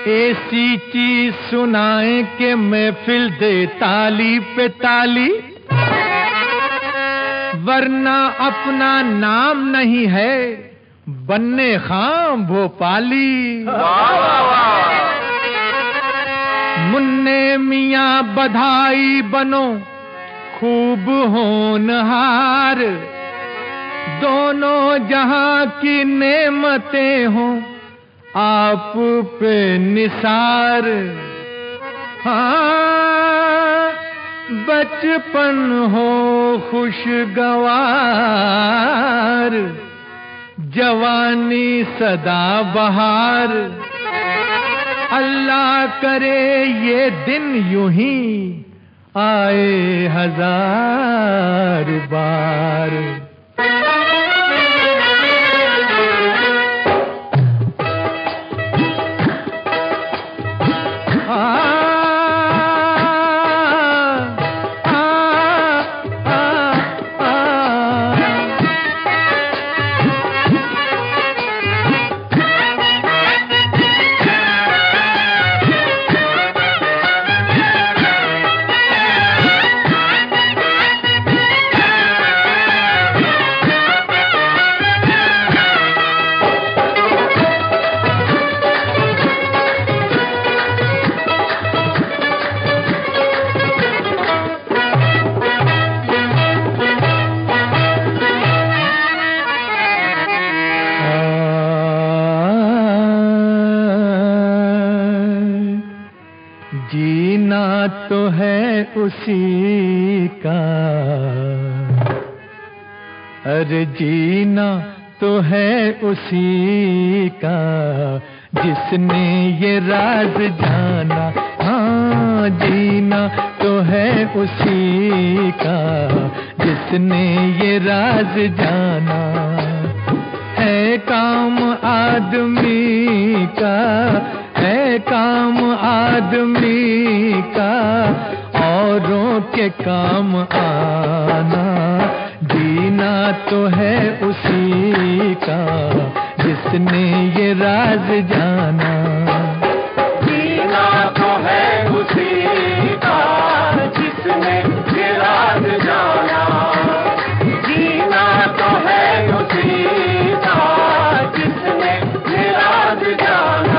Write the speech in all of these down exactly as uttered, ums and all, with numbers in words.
ऐसी चीज सुनाए के महफिल दे ताली पे ताली, वरना अपना नाम नहीं है बन्ने खां भोपाली। मुन्ने मियाँ बधाई बनो खूब होनहार, दोनों जहां की नेमतें हों आप पे निसार। हाँ बचपन हो खुशगवार, जवानी सदा बहार, अल्लाह करे ये दिन यूं ही आए हजार बार। जीना तो है उसी का, अरे जीना तो है उसी का जिसने ये राज जाना। हाँ जीना तो है उसी का जिसने ये राज जाना। है काम आदमी का, है काम आदमी का औरों के काम आना। जीना तो है उसी का जिसने ये राज जाना। जीना तो है उसी का जिसने ये राज जाना। जीना तो है उसी का जिसने ये राज जाना।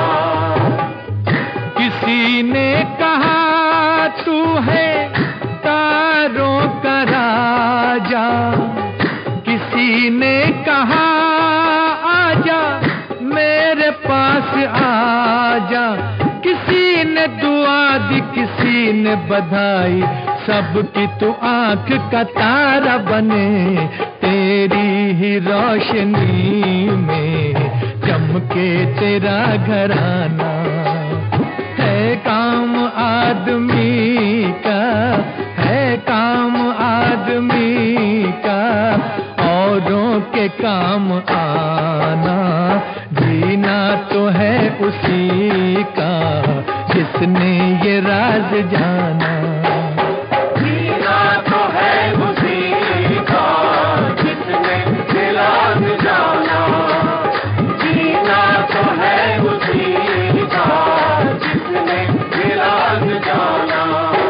किसी ने कहा तू है तारों का राजा, किसी ने कहा आजा मेरे पास आजा। किसी ने दुआ दी किसी ने बधाई, सबकी तू आंख का तारा बने। तेरी ही रोशनी में चमके तेरा घराना। है काम आदमी का, है काम आदमी का औरों के काम आना। जीना तो है उसी का जिसने ये राज जाना। जीना तो है उसी का जिसने ये राज जाना। जीना तो है उसी का जिसने ये राज जाना।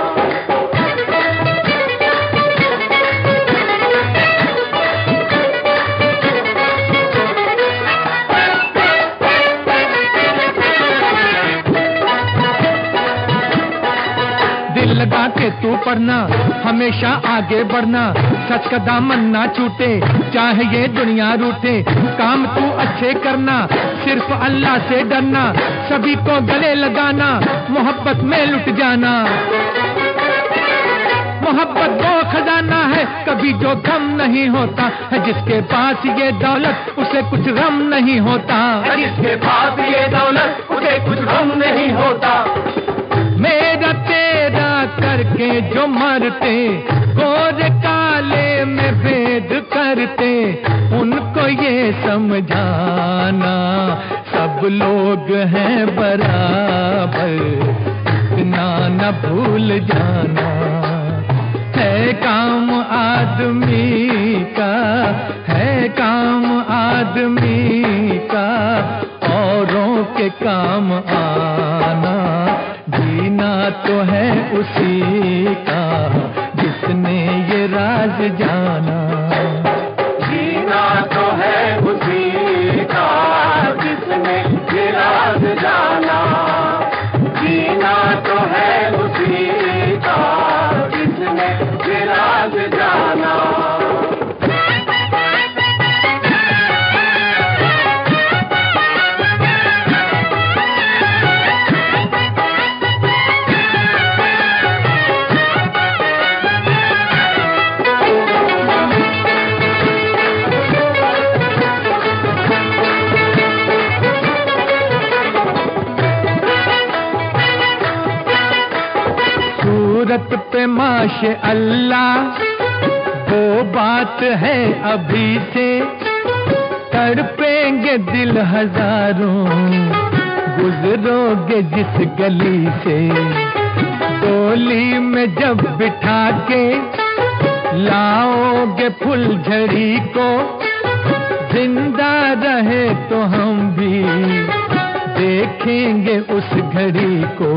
दिल लगा के तू पढ़ना, हमेशा आगे बढ़ना। सच का दामन ना छूटे, चाहे ये दुनिया रूठे। काम तू अच्छे करना, सिर्फ अल्लाह से डरना। सभी को गले लगाना, मोहब्बत में लुट जाना। मोहब्बत वो खजाना है कभी जो गम नहीं होता है। जिसके पास ये दौलत उसे कुछ गम नहीं होता। जिसके पास ये दौलत उसे कुछ गम नहीं होता। मेरा तेरा करके जो मरते, गोरे काले में भेद करते, उनको ये समझाना सब लोग हैं बराबर, इतना न भूल जाना। है काम आदमी का, है काम आदमी का औरों के काम आना। तो है उसी का जिसने ये राज जाना। जीना तो है उसी का जिसने ये राज जाना। जीना तो है उसी का जिसने ये राज जाना। सूरत पे माशे अल्लाह वो बात है अभी से, तड़पेंगे दिल हजारों गुजरोगे जिस गली से। डोली में जब बिठा के लाओगे फुलझड़ी को, जिंदा रहे तो हम भी देखेंगे उस घड़ी को।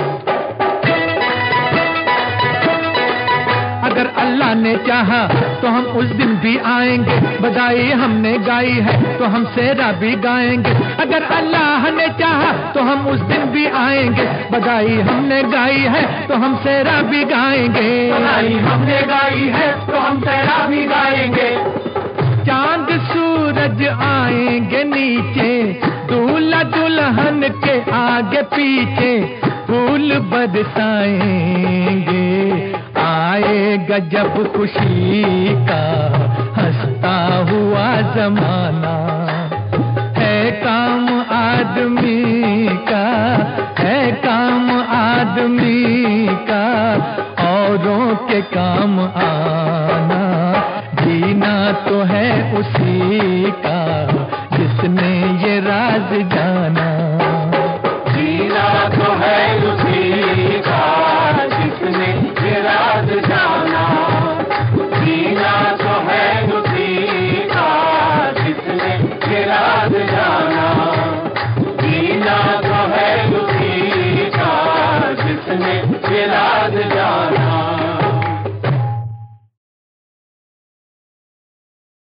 अगर अल्लाह ने चाहा तो हम उस दिन भी आएंगे, बधाई हमने गाई है तो हम सेरा भी गाएंगे। अगर अल्लाह ने चाहा तो हम उस दिन भी आएंगे, बधाई हमने गाई है तो हम सेरा भी गाएंगे। बधाई हमने गाई है तो हम सेरा भी गाएंगे। चांद सूरज आएंगे नीचे, दूल्हा दुल्हन के आगे पीछे फूल बरसाएंगे। आएगा जब खुशी का हंसता हुआ जमाना, है काम आदमी का, है काम आदमी का औरों के काम आना। जीना तो है उसी का जिसने ये राज जाना। जीना तो है उसी का जिसने ये राज जाना। जीना तो है उसी का जिसने ये राज जाना। जीना तो है उसी का जिसने ये राज जाना।